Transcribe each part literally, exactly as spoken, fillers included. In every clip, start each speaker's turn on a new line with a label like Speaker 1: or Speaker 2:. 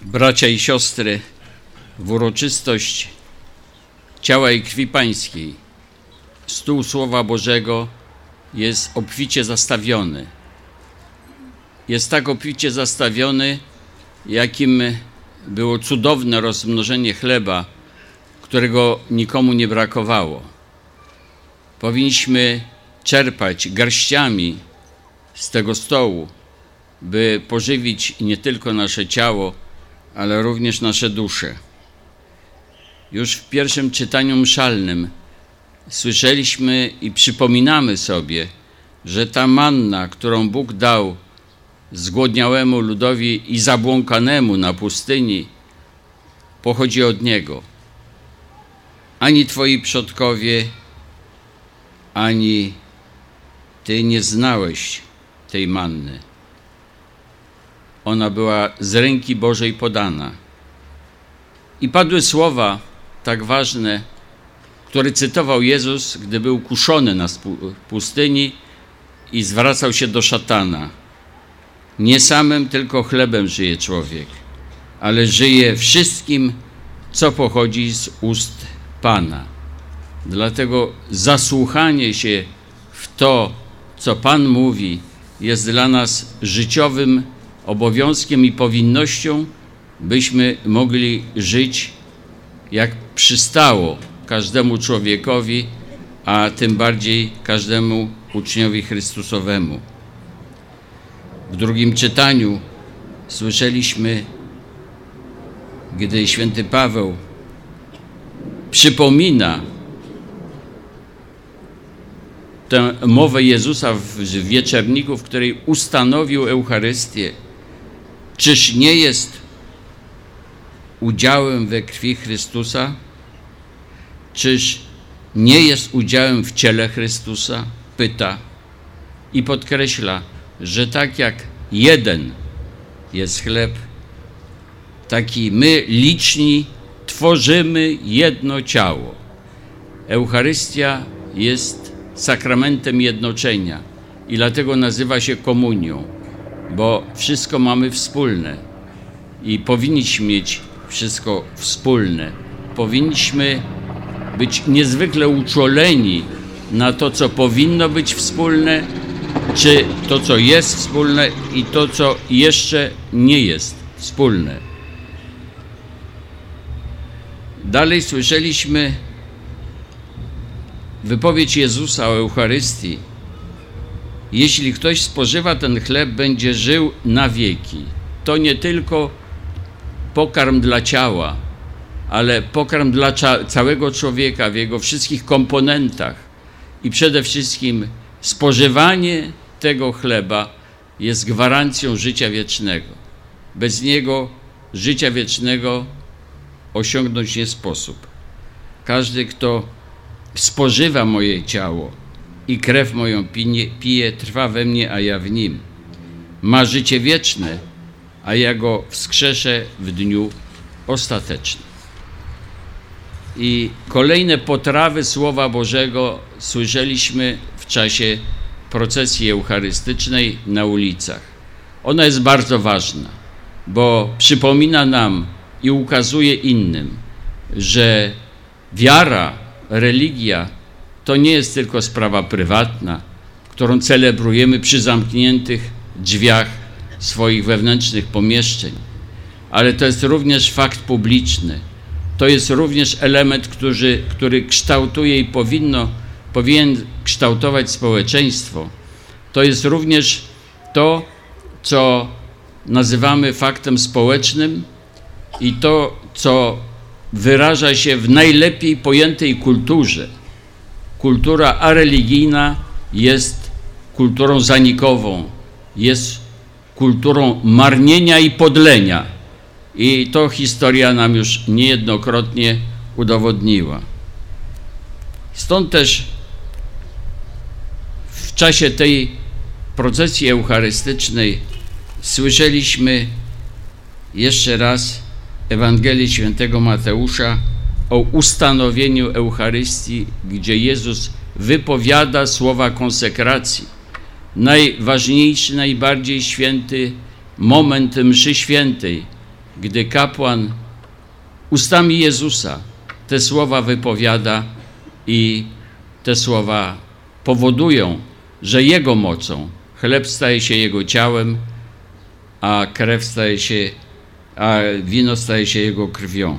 Speaker 1: Bracia i siostry, w uroczystość ciała i krwi Pańskiej stół Słowa Bożego jest obficie zastawiony. Jest tak obficie zastawiony, jakim było cudowne rozmnożenie chleba, którego nikomu nie brakowało. Powinniśmy czerpać garściami z tego stołu, by pożywić nie tylko nasze ciało, ale również nasze dusze. Już w pierwszym czytaniu mszalnym słyszeliśmy i przypominamy sobie, że ta manna, którą Bóg dał zgłodniałemu ludowi i zabłąkanemu na pustyni, pochodzi od Niego. Ani Twoi przodkowie, ani Ty nie znałeś tej manny. Ona była z ręki Bożej podana. I padły słowa tak ważne, które cytował Jezus, gdy był kuszony na pustyni i zwracał się do szatana. Nie samym tylko chlebem żyje człowiek, ale żyje wszystkim, co pochodzi z ust Pana. Dlatego zasłuchanie się w to, co Pan mówi, jest dla nas życiowym obowiązkiem i powinnością, byśmy mogli żyć jak przystało każdemu człowiekowi, a tym bardziej każdemu uczniowi Chrystusowemu. W drugim czytaniu słyszeliśmy, gdy święty Paweł przypomina tę mowę Jezusa w wieczerniku, w której ustanowił Eucharystię. Czyż nie jest udziałem we krwi Chrystusa? Czyż nie jest udziałem w ciele Chrystusa? Pyta i podkreśla, że tak jak jeden jest chleb, tak i my liczni tworzymy jedno ciało. Eucharystia jest sakramentem jednoczenia i dlatego nazywa się komunią, bo wszystko mamy wspólne i powinniśmy mieć wszystko wspólne. Powinniśmy być niezwykle uczuleni na to, co powinno być wspólne, czy to, co jest wspólne i to, co jeszcze nie jest wspólne. Dalej słyszeliśmy wypowiedź Jezusa o Eucharystii. Jeśli ktoś spożywa ten chleb, będzie żył na wieki. To nie tylko pokarm dla ciała, ale pokarm dla całego człowieka w jego wszystkich komponentach. I przede wszystkim spożywanie tego chleba jest gwarancją życia wiecznego. Bez niego życia wiecznego osiągnąć nie sposób. Każdy, kto spożywa moje ciało i krew moją pije, pije, trwa we mnie, a ja w nim. Ma życie wieczne, a ja go wskrzeszę w dniu ostatecznym. I kolejne potrawy Słowa Bożego słyszeliśmy w czasie procesji eucharystycznej na ulicach. Ona jest bardzo ważna, bo przypomina nam i ukazuje innym, że wiara, religia to nie jest tylko sprawa prywatna, którą celebrujemy przy zamkniętych drzwiach swoich wewnętrznych pomieszczeń, ale to jest również fakt publiczny. To jest również element, który, który kształtuje i powinno, powinien kształtować społeczeństwo. To jest również to, co nazywamy faktem społecznym i to, co wyraża się w najlepiej pojętej kulturze. Kultura areligijna jest kulturą zanikową, jest kulturą marnienia i podlenia. I to historia nam już niejednokrotnie udowodniła. Stąd też w czasie tej procesji eucharystycznej słyszeliśmy jeszcze raz Ewangelię Świętego Mateusza o ustanowieniu Eucharystii, gdzie Jezus wypowiada słowa konsekracji. Najważniejszy, najbardziej święty moment mszy świętej, gdy kapłan ustami Jezusa te słowa wypowiada i te słowa powodują, że Jego mocą chleb staje się Jego ciałem, a krew staje się, a wino staje się Jego krwią.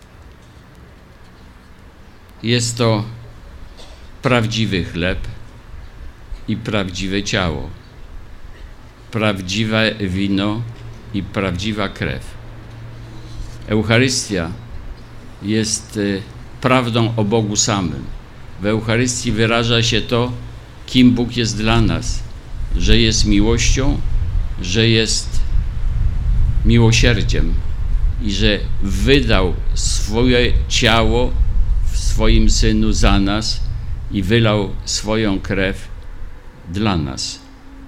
Speaker 1: Jest to prawdziwy chleb i prawdziwe ciało, prawdziwe wino i prawdziwa krew. Eucharystia jest prawdą o Bogu samym. W Eucharystii wyraża się to, kim Bóg jest dla nas, że jest miłością, że jest miłosierdziem i że wydał swoje ciało w swoim Synu za nas i wylał swoją krew dla nas.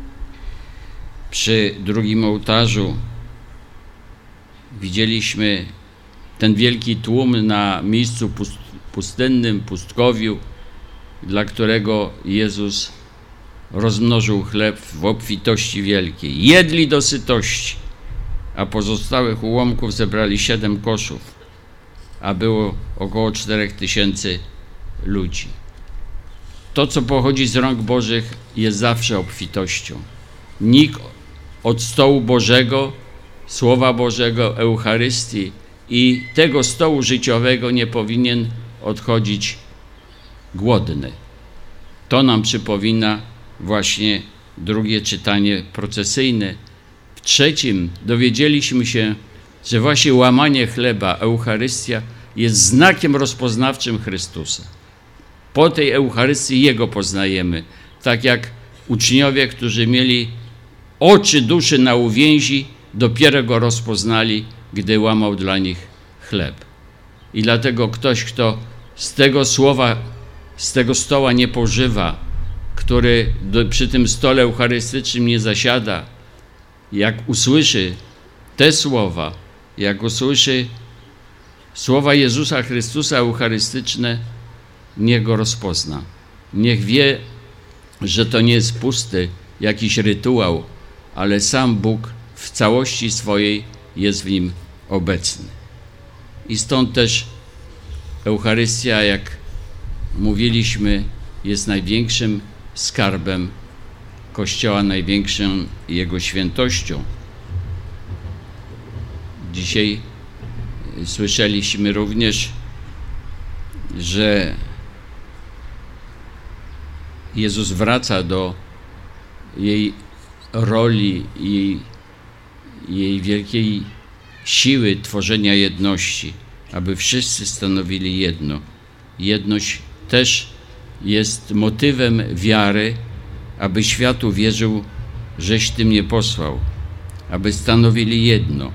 Speaker 1: Przy drugim ołtarzu widzieliśmy ten wielki tłum na miejscu pustynnym, pustkowiu, dla którego Jezus rozmnożył chleb w obfitości wielkiej. Jedli do sytości, a pozostałych ułomków zebrali siedem koszów, a było około czterech tysięcy ludzi. To, co pochodzi z rąk Bożych, jest zawsze obfitością. Nikt od stołu Bożego, Słowa Bożego, Eucharystii i tego stołu życiowego nie powinien odchodzić głodny. To nam przypomina właśnie drugie czytanie procesyjne. W trzecim dowiedzieliśmy się, że właśnie łamanie chleba, Eucharystia, jest znakiem rozpoznawczym Chrystusa. Po tej Eucharystii Jego poznajemy, tak jak uczniowie, którzy mieli oczy duszy na uwięzi, dopiero Go rozpoznali, gdy łamał dla nich chleb. I dlatego ktoś, kto z tego słowa, z tego stoła nie pożywa, który do, przy tym stole eucharystycznym nie zasiada, jak usłyszy te słowa, jak usłyszy słowa Jezusa Chrystusa eucharystyczne, niech Go rozpozna. Niech wie, że to nie jest pusty jakiś rytuał, ale sam Bóg w całości swojej jest w nim obecny. I stąd też Eucharystia, jak mówiliśmy, jest największym skarbem Kościoła, największą Jego świętością. Dzisiaj słyszeliśmy również, że Jezus wraca do jej roli i jej wielkiej siły tworzenia jedności, aby wszyscy stanowili jedno. Jedność też jest motywem wiary, aby świat uwierzył, żeś Ty mnie posłał, aby stanowili jedno.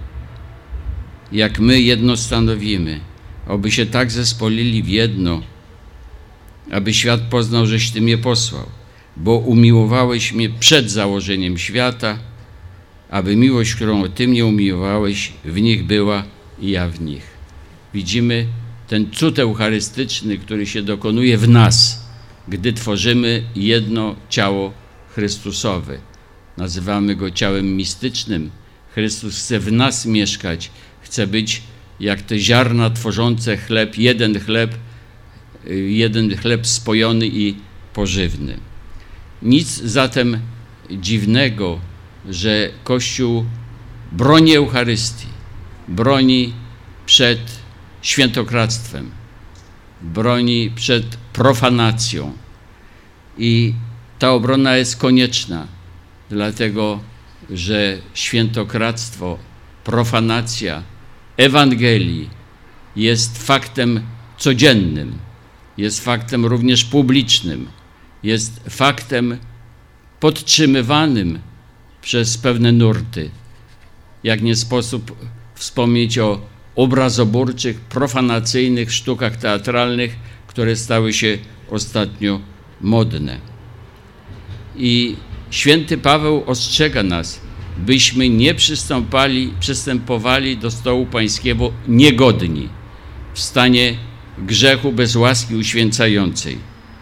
Speaker 1: Jak my jedno stanowimy, aby się tak zespolili w jedno, aby świat poznał, żeś Ty mnie posłał, bo umiłowałeś mnie przed założeniem świata, aby miłość, którą Ty mnie umiłowałeś, w nich była i ja w nich. Widzimy ten cud eucharystyczny, który się dokonuje w nas, gdy tworzymy jedno ciało Chrystusowe. Nazywamy Go ciałem mistycznym. Chrystus chce w nas mieszkać, chce być jak te ziarna tworzące chleb, jeden chleb, jeden chleb spojony i pożywny. Nic zatem dziwnego, że Kościół broni Eucharystii, broni przed świętokradztwem, broni przed profanacją. I ta obrona jest konieczna, dlatego że świętokradztwo, profanacja Ewangelii jest faktem codziennym, jest faktem również publicznym, jest faktem podtrzymywanym przez pewne nurty. Jak nie sposób wspomnieć o obrazoburczych, profanacyjnych sztukach teatralnych, które stały się ostatnio modne. I święty Paweł ostrzega nas, byśmy nie przystąpali, przystępowali do stołu pańskiego niegodni, w stanie grzechu bez łaski uświęcającej.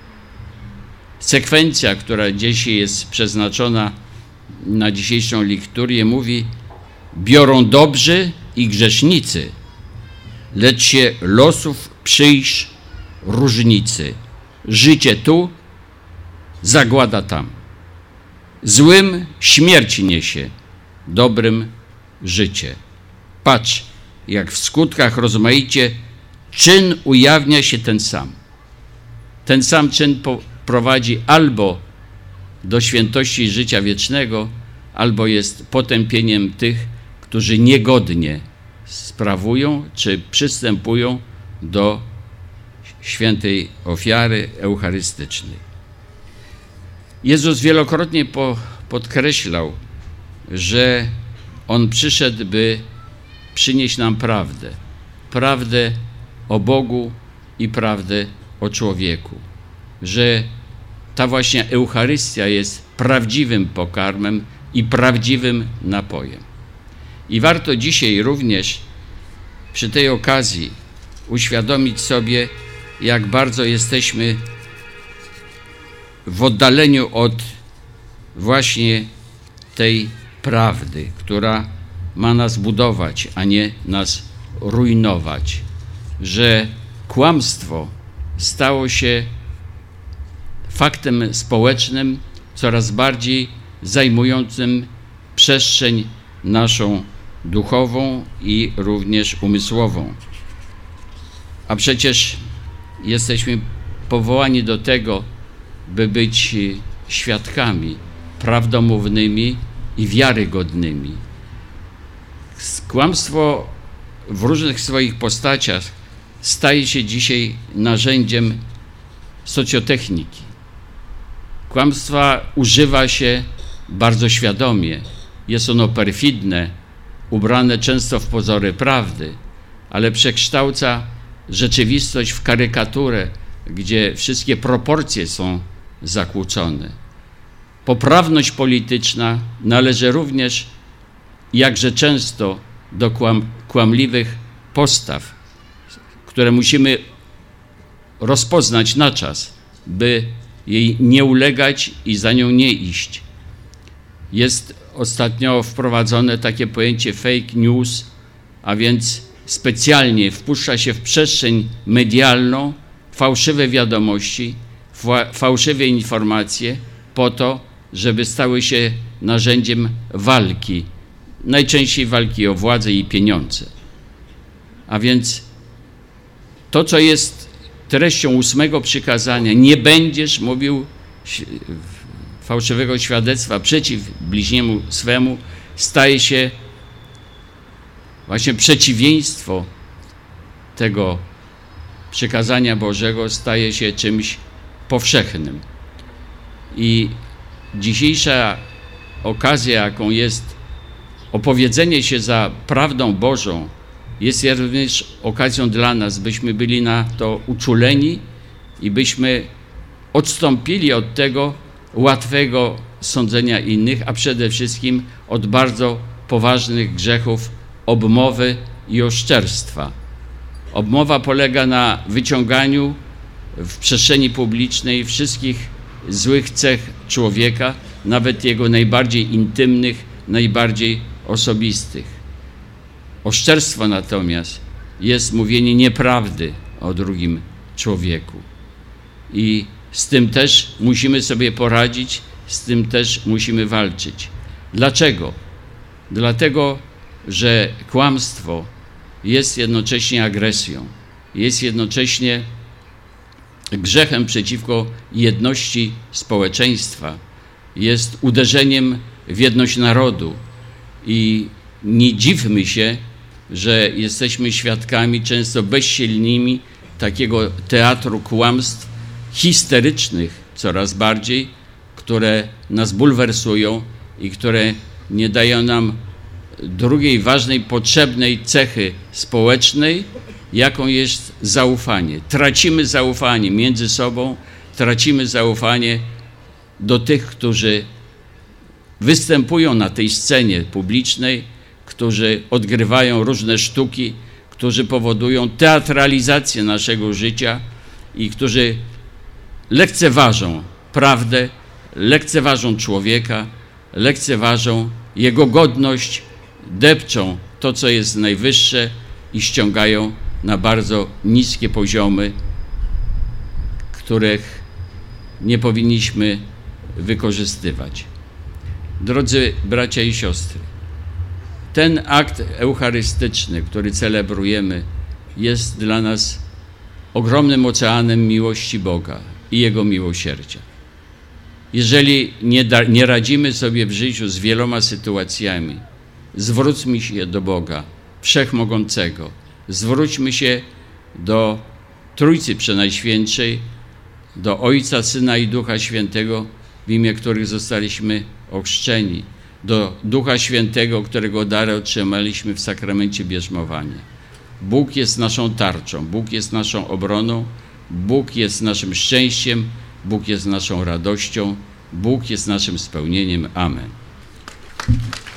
Speaker 1: Sekwencja, która dzisiaj jest przeznaczona na dzisiejszą liturgię, mówi: biorą dobrzy i grzesznicy, lecz się losów przyjść różnicy. Życie tu, zagłada tam. Złym śmierć niesie, dobrym życie. Patrz, jak w skutkach rozmaicie czyn ujawnia się ten sam. Ten sam czyn prowadzi albo do świętości życia wiecznego, albo jest potępieniem tych, którzy niegodnie sprawują czy przystępują do świętej ofiary eucharystycznej. Jezus wielokrotnie po, podkreślał, że On przyszedł, by przynieść nam prawdę. Prawdę o Bogu i prawdę o człowieku. Że ta właśnie Eucharystia jest prawdziwym pokarmem i prawdziwym napojem. I warto dzisiaj również przy tej okazji uświadomić sobie, jak bardzo jesteśmy w oddaleniu od właśnie tej prawdy, która ma nas budować, a nie nas rujnować. Że kłamstwo stało się faktem społecznym, coraz bardziej zajmującym przestrzeń naszą duchową i również umysłową. A przecież jesteśmy powołani do tego, by być świadkami prawdomównymi i wiarygodnymi. Kłamstwo w różnych swoich postaciach staje się dzisiaj narzędziem socjotechniki. Kłamstwa używa się bardzo świadomie. Jest ono perfidne, ubrane często w pozory prawdy, ale przekształca rzeczywistość w karykaturę, gdzie wszystkie proporcje są zakłócone. Poprawność polityczna należy również jakże często do kłam, kłamliwych postaw, które musimy rozpoznać na czas, by jej nie ulegać i za nią nie iść. Jest ostatnio wprowadzone takie pojęcie fake news, a więc specjalnie wpuszcza się w przestrzeń medialną fałszywe wiadomości, fałszywe informacje po to, żeby stały się narzędziem walki, najczęściej walki o władzę i pieniądze. A więc to, co jest treścią ósmego przykazania, nie będziesz mówił fałszywego świadectwa przeciw bliźniemu swemu, staje się właśnie przeciwieństwo tego przykazania Bożego, staje się czymś powszechnym. I dzisiejsza okazja, jaką jest opowiedzenie się za prawdą Bożą, jest również okazją dla nas, byśmy byli na to uczuleni i byśmy odstąpili od tego łatwego sądzenia innych, a przede wszystkim od bardzo poważnych grzechów obmowy i oszczerstwa. Obmowa polega na wyciąganiu w przestrzeni publicznej wszystkich złych cech człowieka, nawet jego najbardziej intymnych, najbardziej osobistych. Oszczerstwo natomiast jest mówienie nieprawdy o drugim człowieku. I z tym też musimy sobie poradzić, z tym też musimy walczyć. Dlaczego? Dlatego, że kłamstwo jest jednocześnie agresją, jest jednocześnie grzechem przeciwko jedności społeczeństwa, jest uderzeniem w jedność narodu i nie dziwmy się, że jesteśmy świadkami często bezsilnymi takiego teatru kłamstw histerycznych coraz bardziej, które nas bulwersują i które nie dają nam drugiej ważnej, potrzebnej cechy społecznej, jaką jest zaufanie. Tracimy zaufanie między sobą, tracimy zaufanie do tych, którzy występują na tej scenie publicznej, którzy odgrywają różne sztuki, którzy powodują teatralizację naszego życia i którzy lekceważą prawdę, lekceważą człowieka, lekceważą jego godność, depczą to, co jest najwyższe i ściągają na bardzo niskie poziomy, których nie powinniśmy wykorzystywać. Drodzy bracia i siostry, ten akt eucharystyczny, który celebrujemy, jest dla nas ogromnym oceanem miłości Boga i Jego miłosierdzia. Jeżeli nie, da, nie radzimy sobie w życiu z wieloma sytuacjami, zwróćmy się do Boga Wszechmogącego, zwróćmy się do Trójcy Przenajświętszej, do Ojca, Syna i Ducha Świętego, w imię których zostaliśmy ochrzczeni, do Ducha Świętego, którego dar otrzymaliśmy w sakramencie bierzmowania. Bóg jest naszą tarczą, Bóg jest naszą obroną, Bóg jest naszym szczęściem, Bóg jest naszą radością, Bóg jest naszym spełnieniem. Amen.